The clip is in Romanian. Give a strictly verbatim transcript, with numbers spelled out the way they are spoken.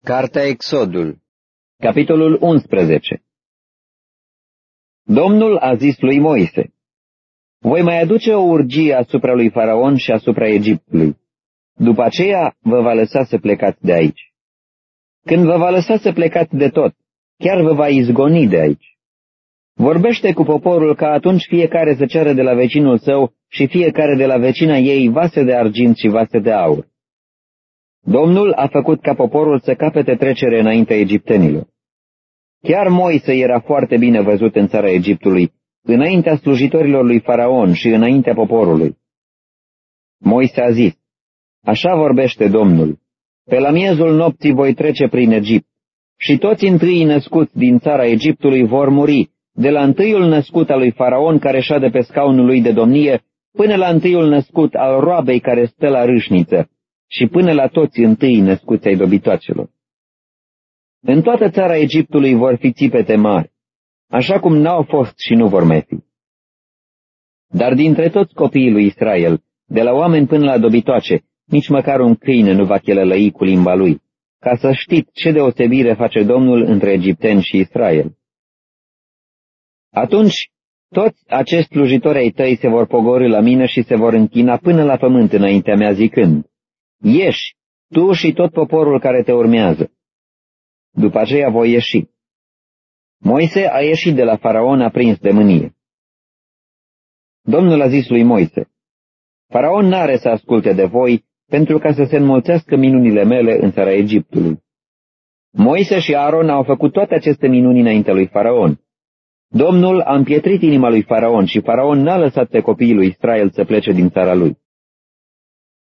Cartea Exodul, capitolul unsprezece. Domnul a zis lui Moise: voi mai aduce o urgie asupra lui Faraon și asupra Egiptului. După aceea vă va lăsa să plecați de aici. Când vă va lăsa să plecați de tot, chiar vă va izgoni de aici. Vorbește cu poporul ca atunci fiecare să ceară de la vecinul său și fiecare de la vecina ei vase de argint și vase de aur. Domnul a făcut ca poporul să capete trecere înaintea egiptenilor. Chiar Moise era foarte bine văzut în țara Egiptului, înaintea slujitorilor lui Faraon și înaintea poporului. Moise a zis: așa vorbește Domnul: pe la miezul nopții voi trece prin Egipt, și toți întâii născuți din țara Egiptului vor muri, de la întâiul născut al lui Faraon care șade pe scaunul lui de domnie, până la întâiul născut al roabei care stă la râșniță, și până la toți întâi născuți ai dobitoacelor. În toată țara Egiptului vor fi țipete mari, așa cum n-au fost și nu vor mai fi. Dar dintre toți copiii lui Israel, de la oameni până la dobitoace, nici măcar un câine nu va chelălăi cu limba lui, ca să știți ce deosebire face Domnul între egipteni și Israel. Atunci toți acești slujitori ai tăi se vor pogorî la mine și se vor închina până la pământ înaintea mea zicând: ieși, tu și tot poporul care te urmează. După aceea voi ieși. Moise a ieșit de la Faraon aprins de mânie. Domnul a zis lui Moise: Faraon n-are să asculte de voi, pentru ca să se înmulțească minunile mele în țara Egiptului. Moise și Aaron au făcut toate aceste minuni înaintea lui Faraon. Domnul a împietrit inima lui Faraon și Faraon n-a lăsat pe copiii lui Israel să plece din țara lui.